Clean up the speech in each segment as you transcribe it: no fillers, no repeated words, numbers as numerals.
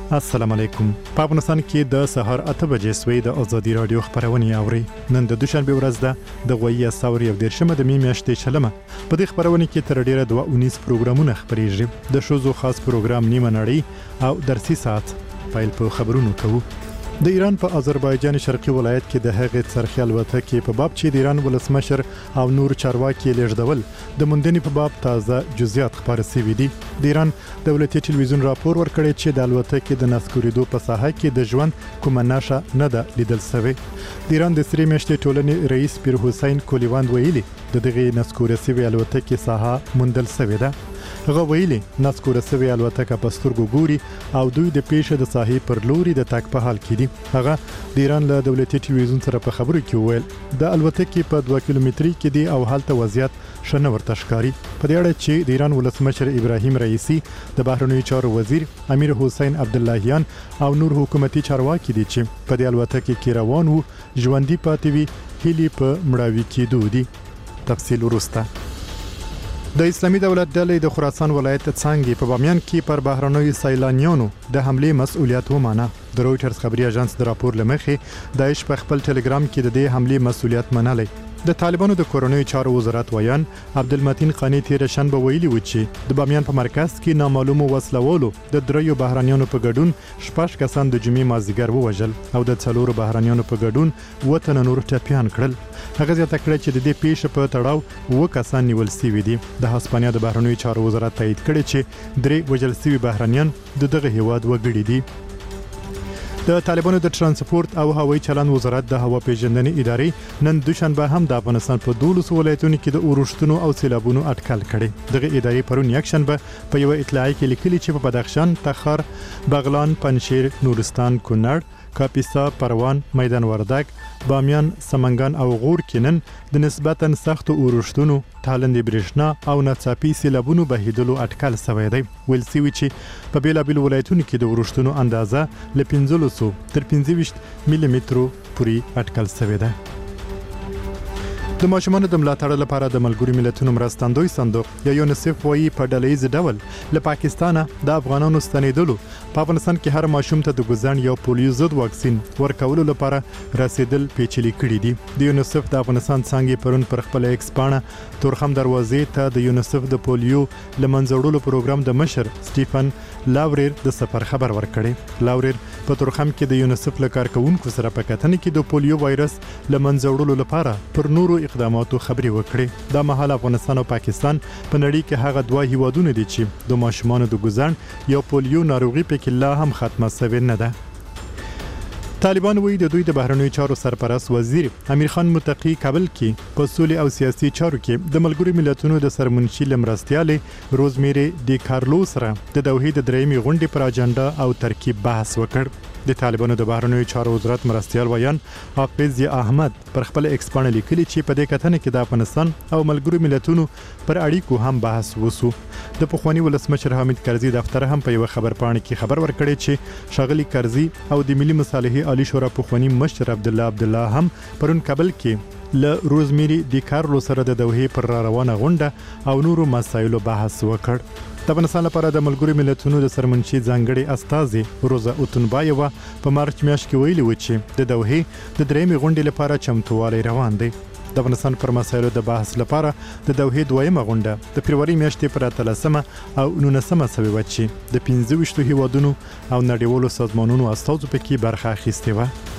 السلام علیکم. په افغانستان کې د سهار 8 بجې سوي د ازادي رادیو خبرونه اوري. نن د دوشنبه ورځ ده د غوي ثوري او درشمه د میاشتې شلمه. په دې خبرونه کې تر ډیره 19 پروګرامونه خبريږي. د شوزو خاص پروګرام نیمه نړۍ او درسي ساعت فایل په خبرونو کوو. د ایران په آذربایجان شرقي ولایت کې د هغې څرخي الوتکې په باب چې د ایران ولسمشر او نور چارواکي لیږدول د موندنې په باب تازه جزئیات خبره شوي دي. د ایران دولتي ټلویزیون راپور ورکړی چې د الوتکې د نسکورېدو په ساحه کې د ژوند کومه نښه نه ده لیدل شوې. د ایران د سرې میاشتې ټولنې رئیس پیر حسین کولیواند ویلي د دغه نسکورې شوې الوتکې ساحه موندل شوې ده. هغه ویلي نسکوره شوې الوتکه په سترګو ګوري او دوی د پیښې د ساحې پر لوري د تګ په حال کې دي. هغه د ایران له دولتي ټلویزیون سره په خبرو کې وویل د الوتکې په 2 کیلومتري کې دی او هلته وضعیت شنه ورته ښکاري. په دې اړه چې د ایران ولسمشر ابراهیم رئیسی د بهرنیو چارو وزیر امیر حسین عبداللهیان او نور حکومتي چارواکي دي چې په دې الوتکې کې روان وو ژوندۍ پاتې وي هلي په مړاوي کېدو دي. تفصیل وروسته. د اسلامي دولت ډلې د خراسان ولایت څنګه په بامیان کې پر بهرنیو سیلانیانو د حمله مسؤلیت ومانه. د رويټرز خبري اژانس د راپور لمخې داعش په خپل ټلګرام کې د دې حمله مسؤلیت منلې. د طالبانو د کورونیو چارو وزارت ویان عبدالمتین قانی تیر شنبه ویلي و چې د بامیان په مرکز کې نامعلومو وسلوالو د دریو بهرنیانو په ګډون 6 کسان د جمعې مازیګر ووژل او د 4 بهرنیانو په ګډون وطن نور ټپيان کړل. هغه زیاته کړه چې د دې پیښې په تړاو 2 کسان نیول شوي دي. د هسپانیا د بهرنیو چارو وزارت تایید کړی چې 3 وژل شوي بهرنیان دغه هیواد وګړي دي. د طالبانو د ترانسپورت او هوایي چلند وزارت د هوا پیژندنې ادارې نن دوشنبه هم د افغانستان په 12 ولایتونو کې د اورښتونو او سیلابونو اټکل کړي. دغه ادارې پرون یک شنبه په یو اطلاع کې لیکلي چې په بدخشان، تخار، بغلان، پنجشیر، نورستان، کونړ، کاپیسا، پروان، میدان وردګ، بامیان، سمنګان او غور کې نن د نسبتاً سختو اورښتونو، تالندې برېښنا او ناڅاپي سیلابونو بهیدلو اټکل شوی دی. ویل شوي چې په بیلابیلو ولایتونو کې د اورښتونو اندازه له 15 تر 25 ملي مترو پورې اټکل شوی ده. د ماشومانو د ملاتړ لپاره د ملګرو ملتونو مرستندوی صندوق یا یونیسف وايي په ډلهیز ډول له پاکستانه د افغانانو ستنیدلو په افغانستان کې هر ماشوم ته د ګوزن یا پولیو ضد واکسین ورکولو لپاره رسیدل پیچلي کړي دي. د یونیسف د افغانستان څنګه پرون پر خپل ایکس پاڼه تورخم دروازې ته د یونیسف د پولیو لمنځوړلو پروګرام د مشر سټیفن لاوریر د سفر خبر ورکړي. لاوریر په تورخم کې د یونیسف له کارکونکو سره په کتنه کې د پولیو وایرس لمنځوړلو لپاره پر نورو اقداماتو خبري وکړي. دا مهال افغانستان او پاکستان په نړۍ کې هغه 2 هیوادونه دي چې د ماشومانو د ګوزن یا پولیو ناروغي پکې لا هم ختمه شوې نه ده. طالبان وایي د دوی د بهرنیو چارو سرپرست وزیر امیر خان متقی کابل کې په سولې او سیاسي چارو کې د ملګرو ملتونو د سرمنشي لمرستیالې روزمیری ډي کارلو سره د دوحې د درېمې غونډې پر اجنډا او ترکیب بحث وکړ. د طالبانو د بهرنیو چارو وزارت مرستیال ویان حافظ احمد پر خپل ایکس پاڼه لیکلي چې په دې کتنه کې د افغانستان او ملګرو ملتونو پر اړیکو هم بحث وسو. د پخوانی ولسمشر حامد کرزي دفتر هم په یو خبر پاڼه کې خبر ورکړی چې شاغلي کرزي او د ملي مصالحې عالی شورا پخوانی مشر عبدالله هم پرون کابل کې ل روزمیری ډي کارلو سره د دوحې پر روانه غونډه او نورو مسایلو بحث وکړ. د افغانستان لپاره د ملګرو ملتونو د سرمنشي ځانګړي استازي روزا اوتنبایوا په مارچ میاشت کې ویلي و چې د دوحې د درېمې غونډې لپاره چمتووالی روان دی. د افغانستان پر مسایلو د بحث لپاره د دوحې دویمه غونډه د فبرवरी میاشتې پر 13 او 19 سوي و چې د 15 هیوادونو او نړیوالو سازمانونو استازو پکې برخه اخیستې و.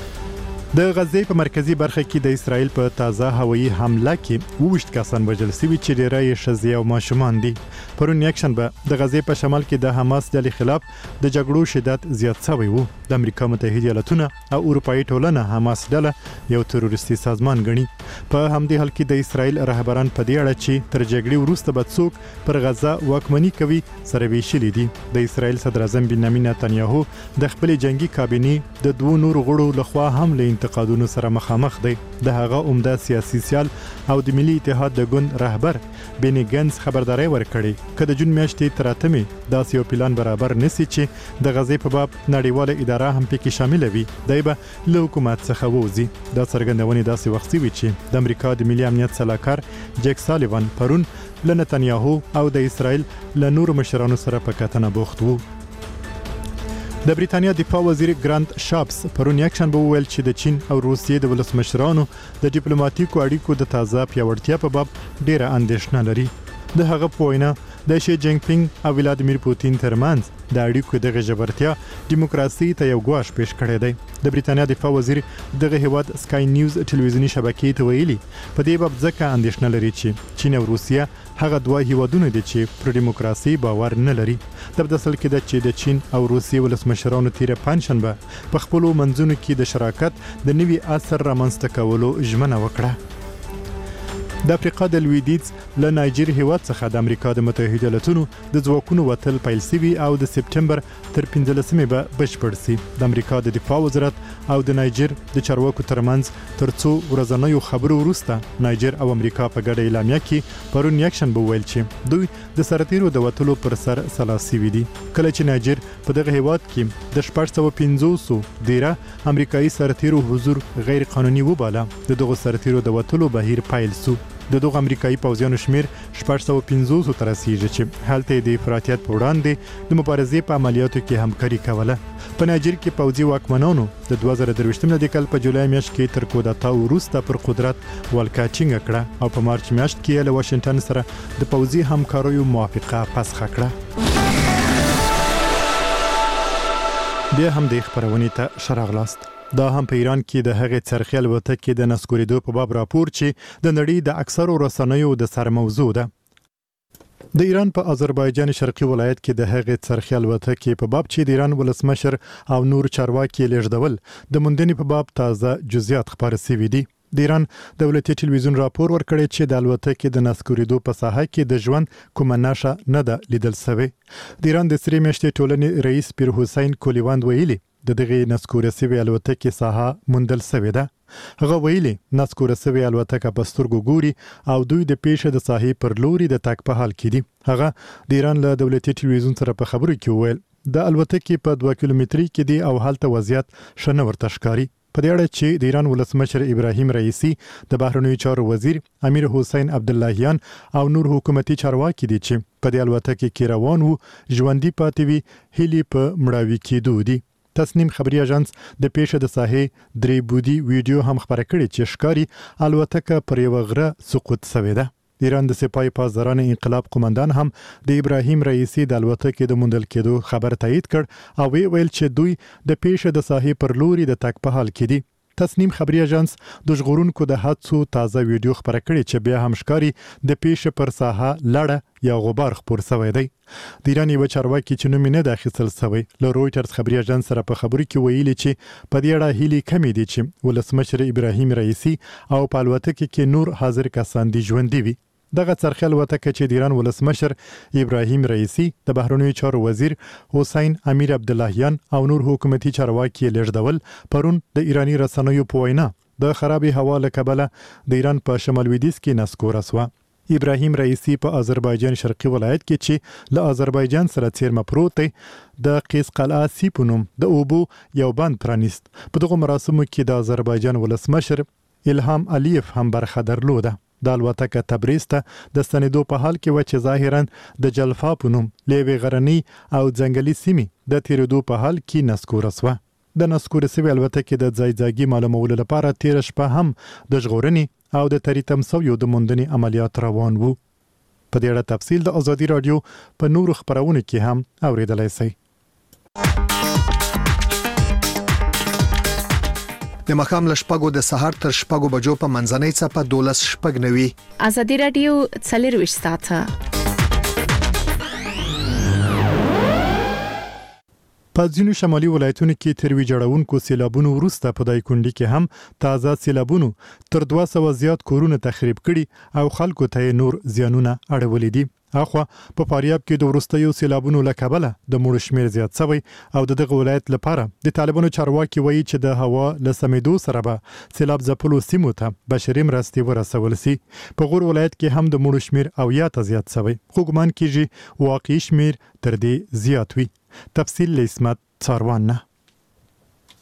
د غزې په مرکزی برخه کې د اسرایل په تازه هوایي حمله کې 20 کسان وژل شوي چې ډیری یې ښځې او ماشومان دي. پرون یک شنبه د غزې په شمال کې د حماس ډلې خلاف د جګړو شدت زیات شوی و. د امریکا متحده ایالاتونه او اروپאי ټولنه حماس ډله یو تروریستي سازمان ګڼي. په همدې حال کې د اسرایل رهبران په دې اړه چې تر جګړې وروسته به څوک پر غزه واکمني کوي سره ویشلي دي. د اسرایل صدر اعظم بنیامین نتنیاهو د خپل جنگي کابینې د 2 نور غړو لخوا هم له انتقادونو سره مخامخ دی. د هغه عمده سیاسي سیال او د ملي اتحاد د ګوند رهبر بینی ګنز خبرداري ورکړي چې د جون میاشتې تر 8 داسې یو پلان برابر نسی چې د غزې په باب نړیواله اداره هم پکې شامل وي. دی به له حکومت څخه ووځي. دا څرګندونې داسې وخت وی چې د امریکا د ملي امنیت سلاکار جیک سالیوان پرون له نتنیاهو او د اسرایل له نورو مشرانو سره په کتنه بوخت وو. د بریتانیا دفاع وزیر ګرانت شاپس پرون یکشنبه وویل چې د چین او روسیې د ولسمشرانو د ډیپلوماټیکو اړیکو د تازه پیاوړتیا په باب ډیره اندېښنه لري. د هغه په وینا د شي جینګ پینګ او ولادیمیر پوتین ترمنځ د اړیکو د ژورتیا دیموکراسي ته یو ګواښ پیش کړی دی. د بریتانیا دفاع وزیر دغه هیواد سکای نیوز ټلویزیونی شبکې ته ویلي په دې باب ځکه اندېښنه لري چې چین او روسیا هغه دوه هیوادونه دي چې پر دیموکراسي باور نه لري. د بدسل کې د چې د چین او روسیې ولسمشرانو تیر پنځشنبه په خپل منځونو کې د شراکت د نوي عصر رامنځته کولو ژمنه وکړه. د افریقا د لویدیځ له نایجر هیواد څخه د امریکا د متحده ایالاتونو د ځواکونو وتل پیل شوي او د سپټمبر تر 15مې به بشپړ شي. د امریکا د دفاع وزارت او د نایجر د چارواکو ترمنځ ترڅو ورځنیو خبرو وروسته نایجر او امریکا په ګډه اعلامیه کې پرون یکشنبه ویل چې دوی د سرتیرو د وتلو پر سر سلاسي دي. کله چې نایجر په دغه هیواد کې د 450 ډیره امریکایي سرتیرو حضور غیر قانوني وباله، د دغه سرتیرو د وتلو بهیر پیل شو. د دغه امریکایي پوځیانو شمیر 450 ته رسیږي چې هلته د افراطیت په وړاندې د مبارزې په عملیاتو کې همکاري کوله. په نایجر کې پوځي واکمنانو د 2023 کال په جولای میاشت کې تر کودتا وروسته پر قدرت ولکه ټینګه کړه او په مارچ میاشت کې له واشنگټن سره د پوځي همکاریو موافقه فسخ کړه. بیا هم د خبرونې ته شراغلاست. دا هم په ایران کې د هغې څرخي الوتکې د نسکورېدو په باب راپور چې د نړۍ د اکثرو رسنیو د سر موضوع ده. د ایران په آذربایجان شرقي ولایت کې د هغې څرخي الوتکې په باب چې د ایران ولسمشر او نور چارواکي لیږدول د موندنې په باب تازه جزئیات خپاره شوي دي. د ایران دولتي ټلویزیون راپور ورکړی چې د الوتکې د نسکورېدو په ساحه کې د ژوند کومه نښه نه ده لیدل شوې. د ایران د سرې میاشتې ټولنې رئیس پیر حسین کولیوند ویلي د دغه نسکوره سوي الوتکې ساحه موندل شوې ده. هغه ویلي نسکوره سوي الوتکه په سترګو ګوري او دوی د پیښې د ساحې پر لوري د تګ په حال کې دي. هغه د ایران له دولتي ټلویزیون سره په خبرو کې وویل د الوتکې په 2 کیلومتري کې دی او هلته وضعیت شنه ورته ښکاري. په دې اړه چې د ایران ولسمشر ابراهیم رئیسی، د بهرنیو چارو وزیر امیر حسین عبداللهیان او نور حکومتي چارواکي دي چې په دې الوتکې کې روان وو ژوندۍ پاتې وي هلي په مړاوي کېدو دي. تصنیم خبري اژانس د پیښې د ساحې درې بودی ویډیو هم خبره کړې چې ښکاری الوتکه پر یو غره سقوط شوې ده. ایران د سپای پاسداران انقلاب قومندان هم د ابراهیم رئیسی د الوتکې د موندل کېدو خبر تایید کړ او ویل چې دوی د پیښې د ساحې پر لوري د تګ په حال کې دي. تصنیم خبري اژانس د ژغورونکو د حادثو تازه ویډیو خبره کړې چې بیا هم ښکاری د پیښې پر ساحه لړه یا غبار خپور شوی دی. د ایران یو چارواکي چې نوم نه د اخیستل شوی له رويټرز خبري اژانس سره په خبرو کې ویلي چې په دې اړه هیلي کمی دي چې ولسمشر ابراهیم رئیسی او په الوتکې کې نور حاضر کسان دي ژوندۍ وي. دغه څرخي الوتکه چې د ایران ولسمشر ابراهیم رئیسی، د بهرنیو چارو وزیر حسین امیر عبداللهیان او نور حکومتي چارواکي لیږدول پرون د ایرانی رسنیو په وینا د خرابې هوا له کبله د ایران په شمال لویدیځ کې نسکوره شوه. ابراهیم رئیسی په آذربایجان شرقي ولایت کې چې له آذربایجان سره څیرمه پروت دی د قیس قلعه سی په نوم د اوبو یو بند پرانیست. په دغه مراسمو کې د آذربایجان ولسمشر الهام الیف هم برخه درلوده. د الوتکه تبریز ته د ستنېدو په حال کې و چې ظاهرا د جلفا په نوم لیوي غرنی او ځنګلي سیمې د تیرېدو په حال کې نسکوره شوه. د نسکوره سوي الوتکې د ځای معلومولو لپاره تیر شپه هم د ژغورنې او د تریتم سویو د موندنې عملیات روان وو. په دې اړه تفصیل د ازادي رادیو په نورو خبرونو کې هم اوریدلای شئ. د مخام له شپږو د سهار تر شپږو بجو په منځنۍ څپه 12:09 ازادي رادیو 24 ساعته. په ځینو شمالي ولایتونو کې تر ویجاړونکو سیلابونو وروسته په دایکنډي کې هم تازه سیلابونو تر 200 زیات کورونه تخریب کړي او خلکو ته نور زیانونه اړولې دي. اخوا په فاریاب کې د وروستیو سیلابونو له کبله د مړو شمیر زیات شوی او دغه ولایت لپاره د طالبانو چارواکي وایي چې د هوا له سمیدو سره به سیلاب ځپلو سیمو ته بشري مرستې ورسول شي. په غور ولایت کې هم د مړو شمیر او یا ته زیات شوی خو ګمان کیږي واقعي شمیر تر دې زیات وي. تفصیل له اسمت څاروان نه.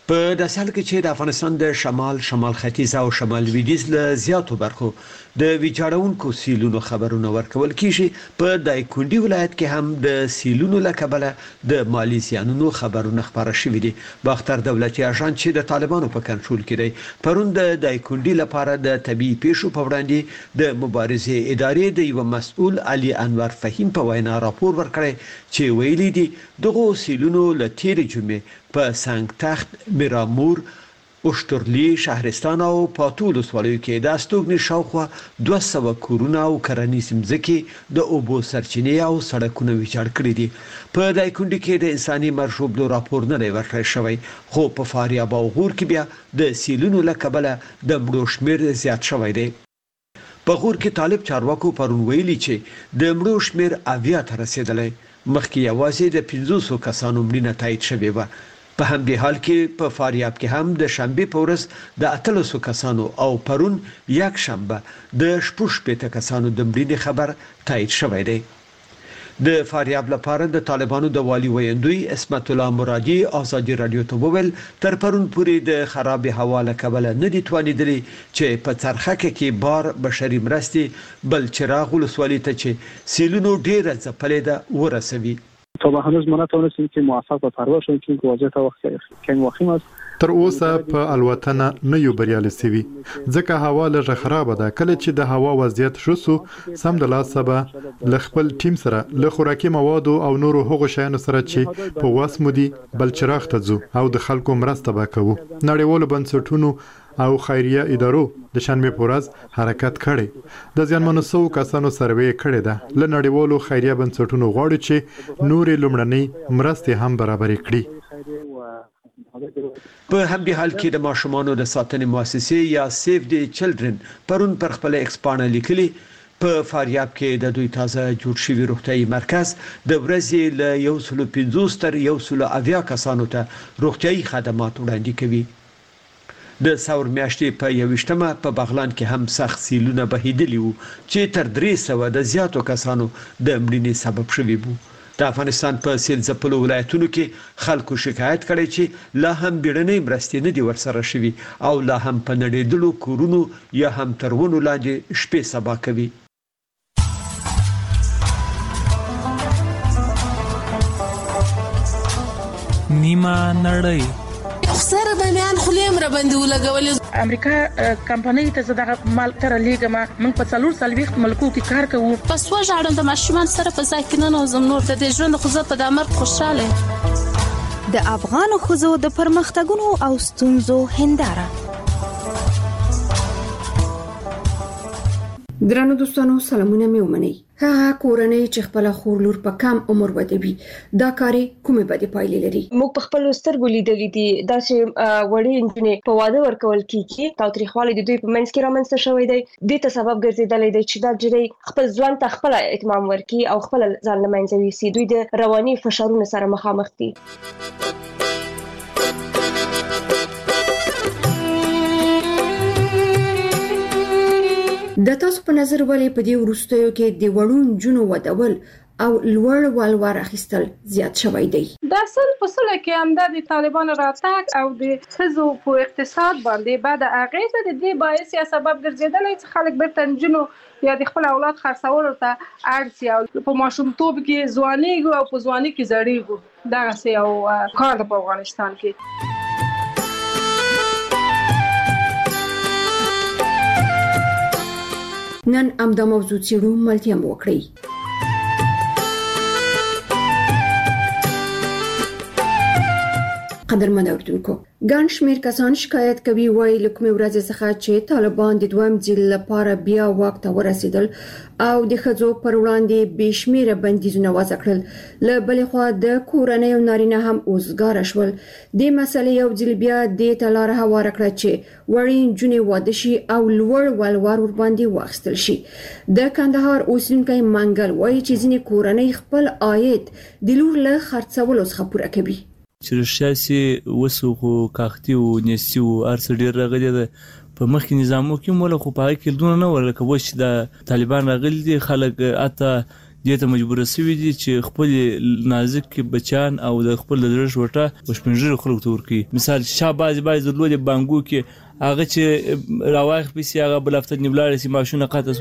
په داسې حال کې چې د افغانستان د شمال ختیځ او شمال لویدیځ له زیاتو برخو د ویجاړونکو سیلونو خبرونه ورکول کیږي. په دایکنډي ولایت کې هم د سیلونو له کبله د مالی زیانونو خبرونه خبره شوې دي. باختر دولتي اژانس چې د طالبانو په کنټرول کې دی پرون د دایکنډي لپاره د طبي پیښو په وړاندې د مبارزې ادارې د یو مسؤل علي انور فهیم په وینا راپور ورکړی چې ویلي دي دغه سیلونو له تیر جمعې په سنگ تخت، میرامور، اوشترلی، شهرستان او پاتول ولسوالیو کې د استوګنې شاوخوا 200 کورونه او کرنیز مځکې د اوبو سرچینې او سړکونه ویجاړ کړي دي. په دایکنډي کې د انساني مرشوبلو راپور نه دی ورکړی شوی، خو په فاریاب او غور کې بیا د سیلونو له کبله د مړو شمیر زیات شوی دی. په غور کې طالب چارواکو پرون ویلي چې د مړو شمیر 80 ته رسیدلی، مخکې یوازې د 500 کسانو مړینه تایید شوې وه. په همدې حال کې په فاریاب کې هم د شنبه په ورځ د 800 کسانو او پرون یک شنبه د 60 کسانو د مړینې خبر تایید شوی دی. د فاریاب لپاره د طالبانو د والی ویندوی اسمت الله مرادی آزادی رادیو ته وویل تر پرون پورې د خراب هوا له کبله نه دي توانیدلی چې په څرخکه کې بار بشري مرستي بل چراغ ولسوالۍ ته چې سیلونو ډیره ځپلې ده ورسوي. طبعا هنوز ما نتوانستیم که موفق به پرواز شویم چون که واجه تا وقت کمی وخیم است. تر اوسه په الوتنه نه یو بریالي سوي ځکه هوا لږه خراب ده. کله چې د هوا وضعیت شوسو سم د لاسه به ل خپل ټیم سره له خوراکي موادو او نورو هغو شیانو سره چې په واسمو دي بل چراغ ته ځو او د خلکو مرسته به کوو. نړیوالو بنسټونو او خیریه ادارو د شنبه په ورځ حرکت کړي. د زیانمنو سو کسانو سروې کړي ده. له نړیوالو خیریه بنسټونو غواړي چې نورې لومړنۍ مرستې هم برابرې کړي. په همدې حال کې د ماشومانو د ساتنې مؤسسې یا سیف دی چلډرن پرون پر خپل ایکسپانه لیکلي په فاریاب کې د دوی تازه جوړ شوی روغتیايي مرکز د ورځې له 150 تر 180 کسانو ته روغتیايي خدمات وړاندې کوي. د ثور میاشتې په 21مه په بغلان کې هم سخت سیلونه بهیدلی وو چې تر 300 د زیاتو کسانو د مړینې سبب شوی وو. د افغانستان په سیل ځپلو ولایتونو کې خلکو شکایت کړی چې لا هم بیړنۍ مرستې نه دي ورسره شوي او لا هم په نړېدلو کورونو یا هم تر ونو لاندې شپې سبا کوي. نیمه نړۍ سره د میان خلیم را باندې ولګولې. امریکا کمپنۍ ته زده مال تر لیګما موږ په 440 ملکو کې کار کوو. پس وژاړم د ماشومان سره په ځای کې نه نوزم نور د ژوند خو په دامر خوشاله. د افغان خوځو د پرمختګونو او ستونزو هنداره. درنو دوستانو سلامونه مې ومنئ. هغه کورنۍ چې خپل خور لور په کم عمر ودوي دا کاری کومه بدې پایلې لري. موږ په خپل سترګو لیدلې دي دا چې وړي انجنې په واده ورکول کیږي تاوتریخوالی د دوی په منځ کې رامنځته شوی دی. دې ته سبب ګرځیدلی دی چې دا جری خپل ځوان ته خپل اهتمام ورکړي او خپل ځان له منځه یوسي. دوی د رواني فشارونو سره مخامخ دي. د تاسو په نظر ولې په دې وروستیو کې د وړون جنو ودول او لوړ والوار اخیستل زیات شوی دی؟ دا اصل فصله کې هم د طالبانو راتګ او د خزو په اقتصاد باندې بعد اغیز د دې باعث یا سبب ګرځیدلی چې خلک بیرته جنو یا د خپل اولاد خرڅولو ته اړتیا او په ماشومتوب کې ځوانیږي او په ځواني کې زړیږي. دا څه یو کار په افغانستان کې. نن امدا موضوع چیرو ملتیا موکړی. قدرمن اوریدونکو ګڼ شمېر کسان شکایت کوي وایي له کومې ورځې څخه چې طالبان د دویم ځل لپاره بیا واک ته ورسېدل او د ښځو پر وړاندې بې شمېره بندیزونه وضع کړل. له بلې خوا د کورنۍ او نارینه هم اوزګاره شول. دې مسلې یو ځل بیا دې ته لاره هواره کړه چې وړې نجونې واده شي او لوړ والوار ورباندې واخیستل شي. د کندهار اوسېدونکی منګل وایي چې ځینې کورنۍ خپل عاید د لور له خرڅولو څخه پوره کوي. چې رښتیا وسو خو کاختي او نسي او ارس ډیر راغلي ده په مخکې نظامو کې مولا خو پای کې دونه نه ورکه و چې د طالبان راغلي دي خلک اته دې ته مجبور شوي دي چې خپل نازک بچان او د خپل درش ورته وشپنجر خلک تور کی مثال شاباز باز درلود بانګو کې هغه چې راوایخ پیسې هغه بل هفته نیولار سي ماشونه قاته